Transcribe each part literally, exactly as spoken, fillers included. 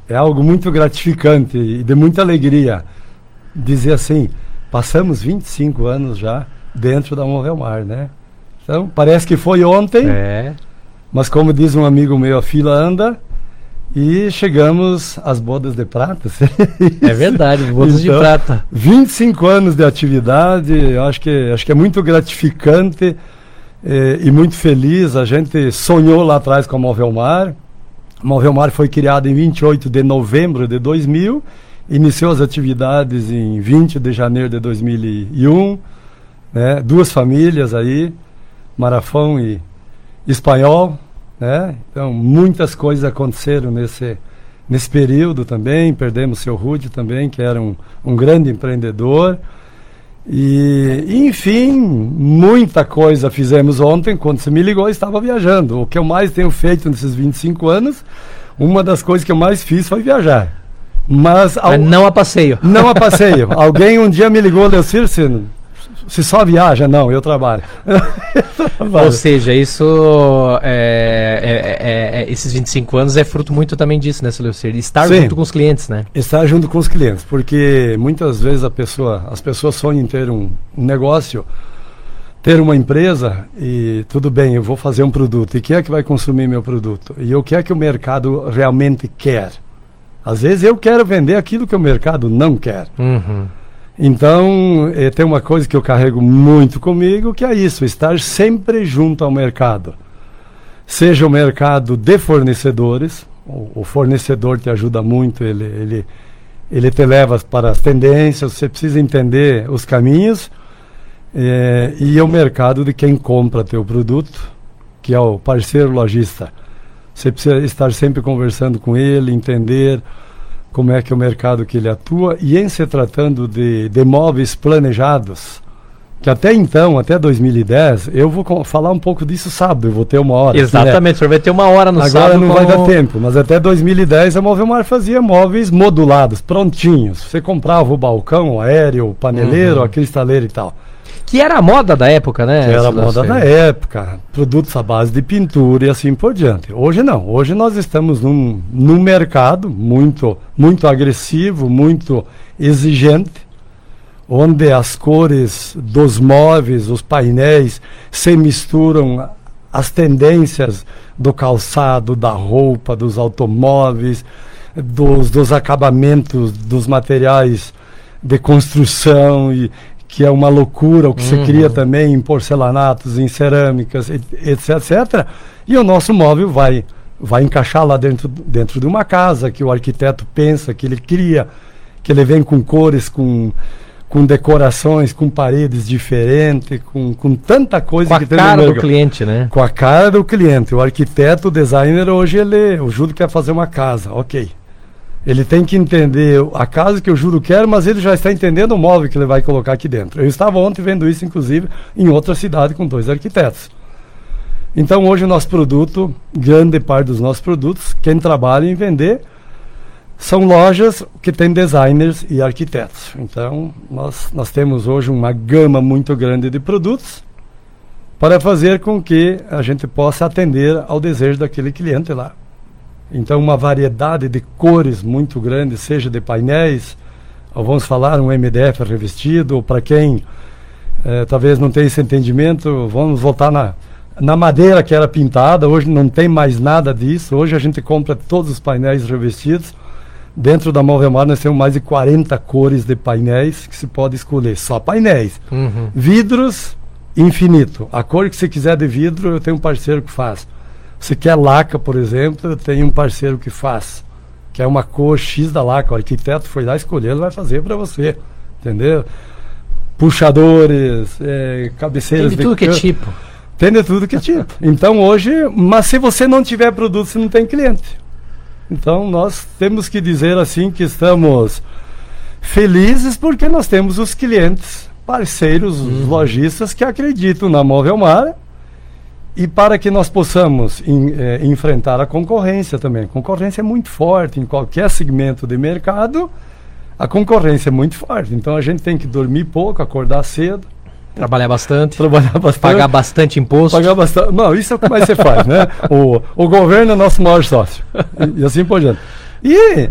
é algo muito gratificante e de muita alegria dizer assim, passamos vinte e cinco anos já dentro da Movelmar, né? Então, parece que foi ontem, é. Mas como diz um amigo meu, a fila anda e chegamos às bodas de prata. É verdade, bodas então, de prata. vinte e cinco anos de atividade, eu acho que, acho que é muito gratificante eh, e muito feliz. A gente sonhou lá atrás com a Movelmar. A Movelmar foi criada em vinte e oito de novembro de dois mil, iniciou as atividades em vinte de janeiro de dois mil e um, né? Duas famílias aí, Marafão e Espanhol, né? Então muitas coisas aconteceram nesse, nesse período também. Perdemos o seu Rude também, que era um, um grande empreendedor. E, enfim, muita coisa fizemos ontem. Quando você me ligou, eu estava viajando. O que eu mais tenho feito nesses vinte e cinco anos, uma das coisas que eu mais fiz foi viajar. Mas, ao... Mas não a passeio. Não a passeio. Alguém um dia me ligou, Leocir, se só viaja, não, eu trabalho. Ou seja, isso é, é, é, é, esses vinte e cinco anos é fruto muito também disso, né, Leocir? Estar Sim, junto com os clientes, né? Estar junto com os clientes, porque muitas vezes a pessoa, as pessoas sonham em ter um, um negócio, ter uma empresa e tudo bem, eu vou fazer um produto. E quem é que vai consumir meu produto? E o que é que o mercado realmente quer? Às vezes eu quero vender aquilo que o mercado não quer. Uhum. Então, eh, tem uma coisa que eu carrego muito comigo, que é isso, estar sempre junto ao mercado. Seja o mercado de fornecedores, o, o fornecedor te ajuda muito, ele, ele, ele te leva para as tendências, você precisa entender os caminhos, eh, e o mercado de quem compra teu produto, que é o parceiro lojista. Você precisa estar sempre conversando com ele, entender como é que é o mercado que ele atua, e em se tratando de, de móveis planejados, que até então, até dois mil e dez, eu vou falar um pouco disso sábado, eu vou ter uma hora. Exatamente, aqui, né? O senhor vai ter uma hora no Agora sábado. Agora não vai dar tempo, mas até dois mil e dez a Movelmar fazia móveis modulados, prontinhos. Você comprava o balcão, o aéreo, o paneleiro, uhum. a cristaleira e tal. Que era a moda da época, né? Que era a moda da época, produtos à base de pintura e assim por diante. Hoje não, hoje nós estamos num, num mercado muito, muito agressivo, muito exigente, onde as cores dos móveis, os painéis, se misturam às tendências do calçado, da roupa, dos automóveis, dos, dos acabamentos, dos materiais de construção, e que é uma loucura o que uhum. se cria também em porcelanatos, em cerâmicas, etc, etcétera. E o nosso móvel vai, vai encaixar lá dentro, dentro de uma casa, que o arquiteto pensa, que ele cria, que ele vem com cores, com, com decorações, com paredes diferentes, com, com tanta coisa. Com a que tem cara no do cliente, né? Com a cara do cliente. O arquiteto, o designer, hoje ele, o Júlio quer fazer uma casa, ok. Ele tem que entender a casa que o Júlio quer, mas ele já está entendendo o móvel que ele vai colocar aqui dentro. Eu estava ontem vendo isso, inclusive, em outra cidade com dois arquitetos. Então, hoje o nosso produto, grande parte dos nossos produtos, quem trabalha em vender, são lojas que têm designers e arquitetos. Então, nós, nós temos hoje uma gama muito grande de produtos para fazer com que a gente possa atender ao desejo daquele cliente lá. Então, uma variedade de cores muito grande, seja de painéis, ou vamos falar um M D F revestido, ou para quem eh, talvez não tenha esse entendimento, vamos voltar na, na madeira que era pintada. Hoje não tem mais nada disso. Hoje a gente compra todos os painéis revestidos. Dentro da Movelmar nós temos mais de quarenta cores de painéis que se pode escolher, só painéis. Uhum. Vidros, infinito. A cor que você quiser de vidro, eu tenho um parceiro que faz. Se quer laca, por exemplo, eu tenho um parceiro que faz, que é uma cor X da laca. O arquiteto foi lá escolher, ele vai fazer para você, entendeu? Puxadores, é, cabeceiras... Tem de tudo que é tipo. Tem de tudo que é tipo. Então hoje, mas se você não tiver produto, você não tem cliente. Então nós temos que dizer assim que estamos felizes porque nós temos os clientes, parceiros, os uhum. lojistas que acreditam na Movelmar. E para que nós possamos in, eh, enfrentar a concorrência também. A concorrência é muito forte em qualquer segmento de mercado. A concorrência é muito forte. Então a gente tem que dormir pouco, acordar cedo. Trabalhar bastante. Trabalhar bastante. Pagar bastante imposto. Pagar bastante. Não, isso é o que mais você faz, né? O, o governo é nosso maior sócio. E, e assim por diante. E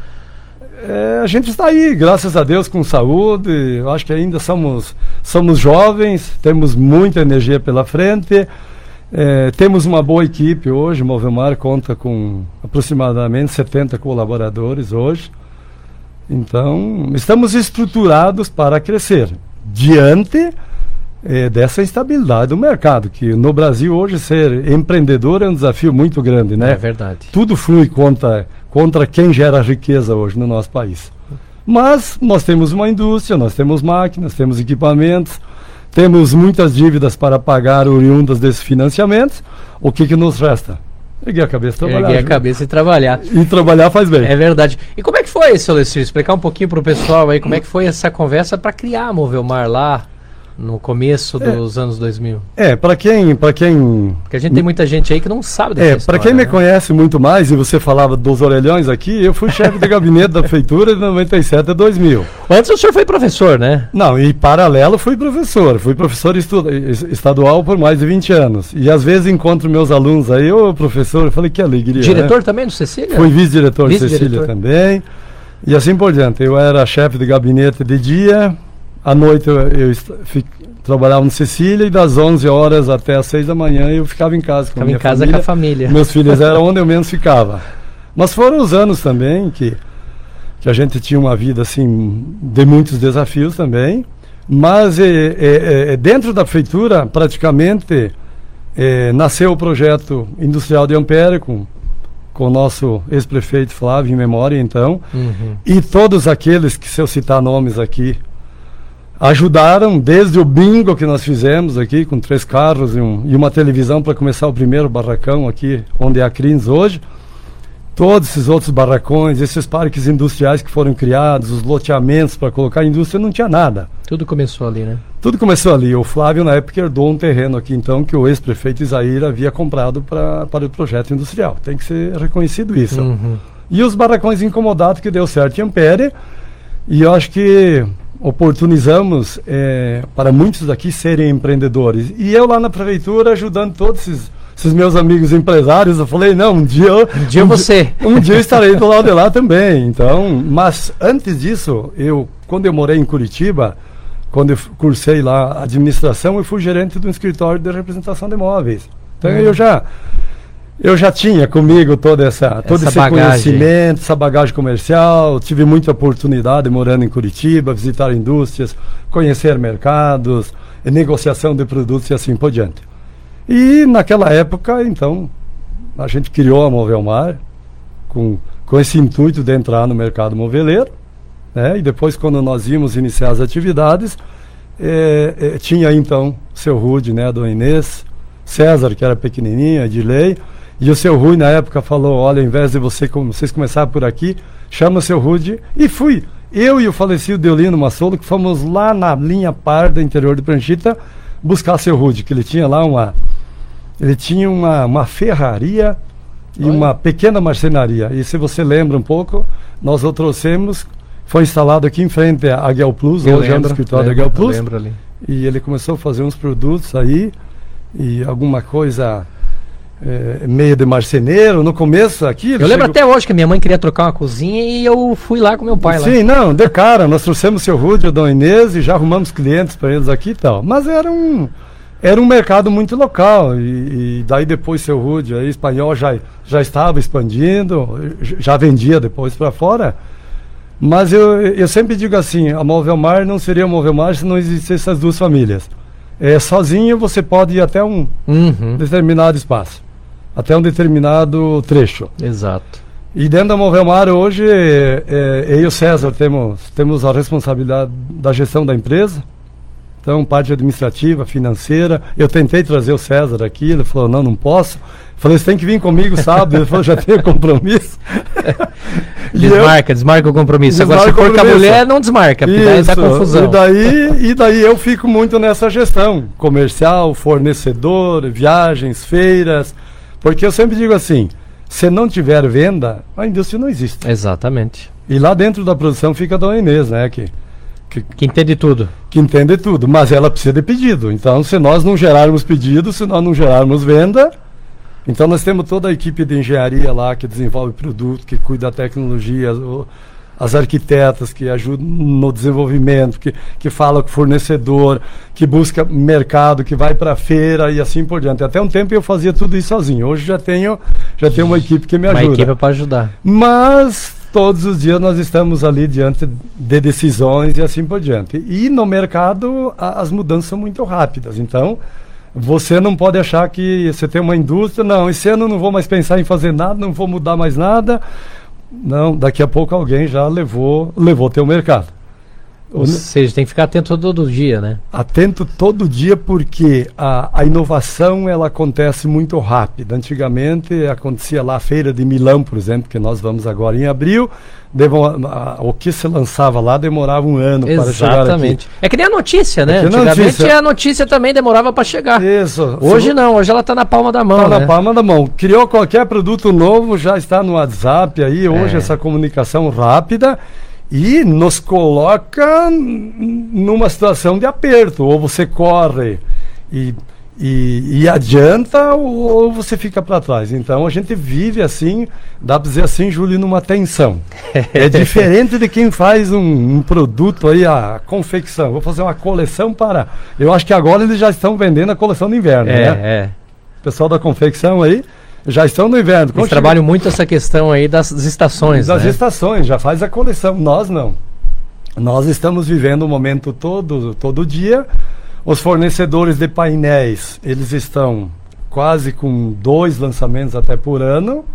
é, a gente está aí, graças a Deus, com saúde. Eu acho que ainda somos, somos jovens, temos muita energia pela frente. É, temos uma boa equipe hoje. O Movemar conta com aproximadamente setenta colaboradores hoje. Então, estamos estruturados para crescer diante é, dessa instabilidade do mercado, que no Brasil hoje ser empreendedor é um desafio muito grande, né? É verdade. Tudo flui contra, contra quem gera riqueza hoje no nosso país. Mas nós temos uma indústria, nós temos máquinas, temos equipamentos, temos muitas dívidas para pagar oriundas desses financiamentos. O que, que nos resta? Erguer a cabeça e trabalhar. Erguer a cabeça e trabalhar. E trabalhar faz bem. É verdade. E como é que foi, seu Lecir? Explicar um pouquinho para o pessoal aí como é que foi essa conversa para criar a Movelmar lá no começo dos é, anos dois mil. É, para quem, para quem... Porque a gente tem muita gente aí que não sabe dessa É, história, para quem né? me conhece muito mais, e você falava dos orelhões aqui, eu fui chefe de gabinete da prefeitura de noventa e sete a dois mil. Antes o senhor foi professor, né? Não, e paralelo fui professor. Fui professor estu- estadual por mais de vinte anos. E às vezes encontro meus alunos aí, ô professor, eu falei, que alegria. Diretor né? também do Cecília? Fui vice-diretor de Vice-diretor. Cecília também. E assim por diante. Eu era chefe de gabinete de dia, à noite eu, eu est- fic- trabalhava no Cecília, e das onze horas até as seis da manhã eu ficava em casa com Ficava a minha em casa família. com a família. Meus filhos eram onde eu menos ficava. Mas foram os anos também que, que a gente tinha uma vida assim de muitos desafios também. Mas é, é, é, dentro da prefeitura, praticamente, é, nasceu o projeto industrial de Ampere, com, com o nosso ex-prefeito Flávio, em memória, então. Uhum. E todos aqueles que, se eu citar nomes aqui, ajudaram, desde o bingo que nós fizemos aqui, com três carros e, um, e uma televisão para começar o primeiro barracão aqui, onde é a Crins hoje. Todos esses outros barracões, esses parques industriais que foram criados, os loteamentos para colocar a indústria, não tinha nada. Tudo começou ali, né? Tudo começou ali. O Flávio, na época, herdou um terreno aqui, então, que o ex-prefeito Isaír havia comprado pra, para o projeto industrial. Tem que ser reconhecido isso. Uhum. E os barracões incomodados, que deu certo em Ampere. E eu acho que oportunizamos é, para muitos daqui serem empreendedores. E eu lá na prefeitura, ajudando todos esses, esses meus amigos empresários, eu falei, não, um dia... Eu, Um dia um você. Dia, um dia eu estarei do lado de lá também. Então, mas antes disso, eu, quando eu morei em Curitiba, quando eu cursei lá a administração, eu fui gerente de um escritório de representação de imóveis. Então hum. eu já... Eu já tinha comigo toda essa, todo essa esse bagagem. conhecimento, essa bagagem comercial. Tive muita oportunidade morando em Curitiba, visitar indústrias, conhecer mercados, negociação de produtos e assim por diante. E naquela época, então, a gente criou a Movelmar com, com esse intuito de entrar no mercado moveleiro, né? E depois, quando nós íamos iniciar as atividades, é, é, tinha então o seu Rude, né, a dona Inês, César, que era pequenininha, de lei. E o seu Rui, na época, falou, olha, ao invés de você, como vocês começarem por aqui, chama o seu Rude. E fui. Eu e o falecido Deolino Massolo, que fomos lá na linha Parda, interior de Pranchita, buscar seu Rude, que ele tinha lá uma... Ele tinha uma, uma ferraria e Oi. uma pequena marcenaria. E se você lembra um pouco, nós o trouxemos, foi instalado aqui em frente à Aguel Plus, eu hoje lembro, é um escritório lembro, da Aguel Plus. Lembro ali. E ele começou a fazer uns produtos aí, e alguma coisa... É, meio de marceneiro, no começo aqui... Eu lembro chegou... até hoje que minha mãe queria trocar uma cozinha e eu fui lá com meu pai. Sim, lá. não, de cara, nós trouxemos o seu Rude e a dona Inês e já arrumamos clientes para eles aqui e tal. Mas era um, era um mercado muito local, e, e daí depois seu Rude, aí espanhol já, já estava expandindo, já vendia depois para fora. Mas eu, eu sempre digo assim, a Movelmar não seria a Movelmar se não existissem essas duas famílias. É, sozinho você pode ir até um uhum. determinado espaço, até um determinado trecho. Exato. E dentro da Movelmar hoje, é, é, eu e o César temos, temos a responsabilidade da gestão da empresa. Então, parte administrativa, financeira. Eu tentei trazer o César aqui, ele falou, não, não posso. Falei, você tem que vir comigo sábado. Ele falou, já tenho compromisso. Desmarca, eu, desmarca o compromisso. Desmarca Agora, se for com a mulher, não desmarca, porque isso, daí dá confusão. E daí, e daí eu fico muito nessa gestão comercial, fornecedor, viagens, feiras. Porque eu sempre digo assim, se não tiver venda, a indústria não existe. Exatamente. E lá dentro da produção fica a dona Inês, né? Que, que, que entende tudo. Que entende tudo, mas ela precisa de pedido. Então, se nós não gerarmos pedido, se nós não gerarmos venda, Então nós temos toda a equipe de engenharia lá que desenvolve produto, que cuida da tecnologia, o, as arquitetas que ajudam no desenvolvimento, que, que fala com o fornecedor, que busca mercado, que vai para a feira e assim por diante. Até um tempo eu fazia tudo isso sozinho. Hoje já tenho, já tenho uma equipe que me ajuda. Uma equipe para ajudar. Mas todos os dias nós estamos ali diante de decisões e assim por diante. E no mercado a, as mudanças são muito rápidas. Então você não pode achar que você tem uma indústria, não, esse ano não vou mais pensar em fazer nada, não vou mudar mais nada. Não, daqui a pouco alguém já levou levou teu mercado. Ou seja, tem que ficar atento todo dia, né? Atento todo dia, porque a, a inovação ela acontece muito rápido. Antigamente acontecia lá a Feira de Milão, por exemplo, que nós vamos agora em abril. Devo, a, o que se lançava lá demorava um ano para chegar aqui. Exatamente. É que nem a notícia, né? É Antigamente notícia. a notícia também demorava para chegar. Isso. Hoje Se não, hoje ela está na palma da mão. Está né? na palma da mão. Criou qualquer produto novo, já está no WhatsApp aí, hoje é. essa comunicação rápida. E nos coloca numa situação de aperto. Ou você corre e, e, e adianta, ou, ou você fica para trás. Então a gente vive assim, dá para dizer assim, Júlio, numa tensão. É diferente de quem faz um, um produto aí, a confecção. Vou fazer uma coleção para... Eu acho que agora eles já estão vendendo a coleção de inverno, é, né? É. O pessoal da confecção aí... Já estão no inverno. Eles trabalham muito essa questão aí das, das estações. Das né? estações, já faz a coleção. Nós não. Nós estamos vivendo o momento todo, todo dia. Os fornecedores de painéis, eles estão quase com dois lançamentos até por ano.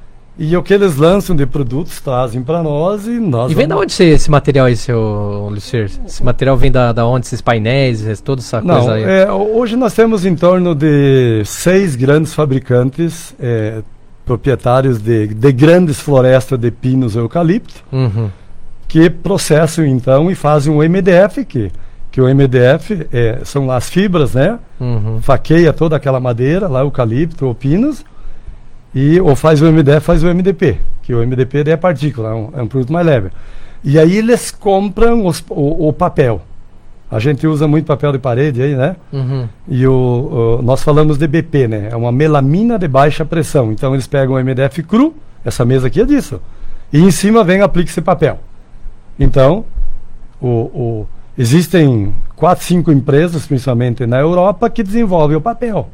E o que eles lançam de produtos trazem para nós e nós... E vem vamos... da onde esse, esse material aí, seu Lucier? Esse material vem da, da onde? Esses painéis, toda essa Não, coisa aí? É, hoje nós temos em torno de seis grandes fabricantes, é, proprietários de, de grandes florestas de pinos e eucalipto, uhum. que processam então e fazem um M D F, que, que o M D F é, são lá as fibras, né? Uhum. Faqueia toda aquela madeira, lá eucalipto ou pinos, e ou faz o M D F, faz o M D P, que o M D P é partícula, é um, é um produto mais leve. E aí eles compram os, o, o papel. A gente usa muito papel de parede aí, né? Uhum. E o, o, nós falamos de B P, né? É uma melamina de baixa pressão. Então eles pegam o M D F cru, essa mesa aqui é disso, e em cima vem aplica esse papel. Então, o, o, existem quatro, cinco empresas, principalmente na Europa, que desenvolvem o papel.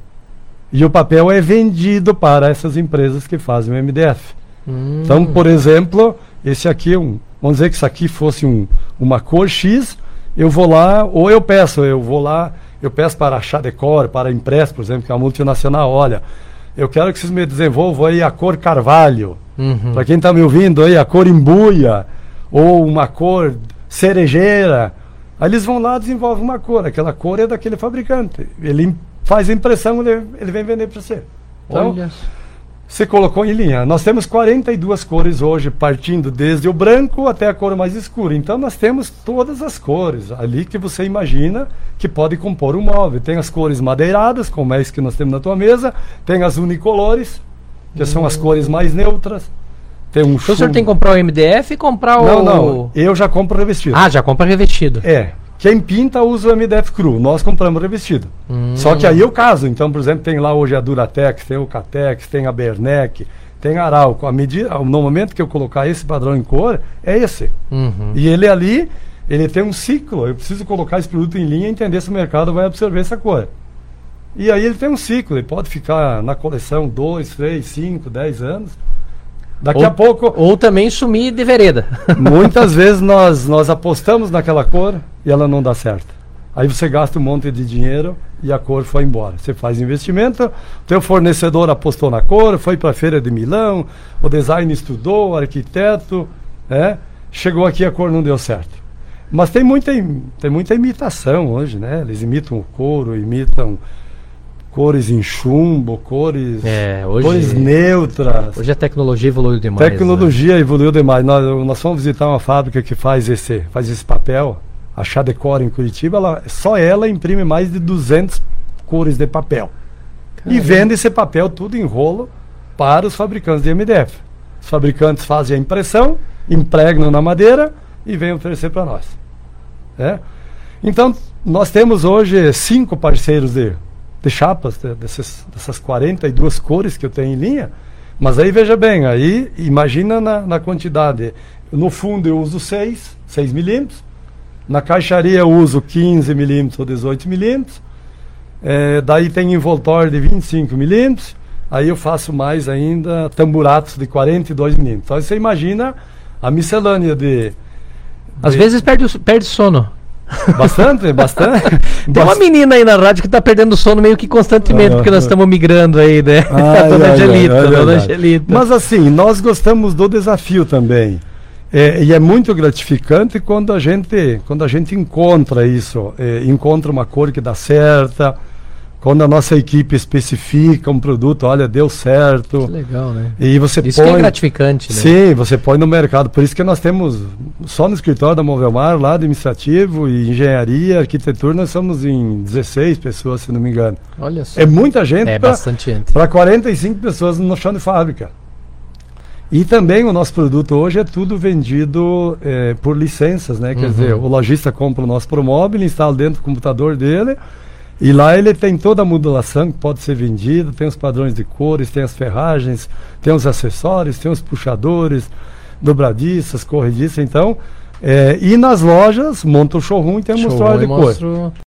E o papel é vendido para essas empresas que fazem o M D F. Hum. Então, por exemplo, esse aqui, um, vamos dizer que isso aqui fosse um, uma cor X, eu vou lá, ou eu peço, eu vou lá, eu peço para a Chadecor, para a Impress, por exemplo, que é uma multinacional, olha, eu quero que vocês me desenvolvam aí a cor carvalho. Uhum. Para quem está me ouvindo aí, a cor embuia, ou uma cor cerejeira. Aí eles vão lá e desenvolvem uma cor, aquela cor é daquele fabricante. Ele faz a impressão, ele, ele vem vender para você. Então, olha, você colocou em linha. Nós temos quarenta e duas cores hoje, partindo desde o branco até a cor mais escura. Então nós temos todas as cores ali que você imagina que pode compor um móvel. Tem as cores madeiradas, como é isso que nós temos na tua mesa. Tem as unicolores, que hum. são as cores mais neutras. Tem um então o senhor tem que comprar o M D F e comprar o... Não, não. Eu já compro revestido. Ah, já compra revestido. É. Quem pinta usa o M D F cru, nós compramos revestido. Hum. Só que aí eu caso, então, por exemplo, tem lá hoje a Duratex, tem o Catex, tem a Bernec, tem a Arauco. A medida, no momento que eu colocar esse padrão em cor, é esse. Uhum. E ele ali, ele tem um ciclo, eu preciso colocar esse produto em linha e entender se o mercado vai absorver essa cor. E aí ele tem um ciclo, ele pode ficar na coleção dois, três, cinco, dez anos. Daqui ou, a pouco... Ou também sumir de vereda. Muitas vezes nós, nós apostamos naquela cor e ela não dá certo. Aí você gasta um monte de dinheiro e a cor foi embora. Você faz investimento, teu fornecedor apostou na cor, foi para a Feira de Milão, o design estudou, o arquiteto, né? Chegou aqui a cor não deu certo. Mas tem muita, tem muita imitação hoje, né? Eles imitam o couro, imitam... cores em chumbo, cores, é, hoje, cores neutras. Hoje a tecnologia evoluiu demais. Tecnologia né? evoluiu demais. Nós, nós fomos visitar uma fábrica que faz esse, faz esse papel, a Chadecor em Curitiba, ela, só ela imprime mais de duzentas cores de papel. Caramba. E vende esse papel tudo em rolo para os fabricantes de M D F. Os fabricantes fazem a impressão, impregnam na madeira e vêm oferecer para nós. É? Então, nós temos hoje cinco parceiros de de chapas, de, dessas, dessas quarenta e duas cores que eu tenho em linha. Mas aí veja bem, aí imagina na, na quantidade. No fundo eu uso seis milímetros. Na caixaria eu uso quinze milímetros ou dezoito milímetros. É, daí tem envoltório de vinte e cinco milímetros. Aí eu faço mais ainda tamburatos de quarenta e dois milímetros. Então você imagina a miscelânea de... Às de... vezes perde, o, perde sono. Bastante, bastante. Tem uma menina aí na rádio que está perdendo sono meio que constantemente, ah, porque nós estamos migrando aí, né? Ai, a dona ai, Angelita, ai, dona Angelita. Mas assim, nós gostamos do desafio também. É, e é muito gratificante quando a gente, quando a gente encontra isso, é, encontra uma cor que dá certa, quando a nossa equipe especifica um produto, olha, deu certo. Que legal, né? E você isso põe, que é gratificante, né? Sim, você põe no mercado. Por isso que nós temos, só no escritório da Movelmar, lá administrativo e engenharia, arquitetura, nós somos em dezesseis pessoas, se não me engano. Olha só. É muita gente. É pra, bastante gente. Para quarenta e cinco pessoas no chão de fábrica. E também o nosso produto hoje é tudo vendido é, por licenças, né? Quer uhum. dizer, o lojista compra o nosso Promóvel, instala dentro do computador dele. E lá ele tem toda a modulação que pode ser vendida, tem os padrões de cores, tem as ferragens, tem os acessórios, tem os puxadores, dobradiças, corrediças, então... É, e nas lojas, monta o showroom e tem um mostruário de cor.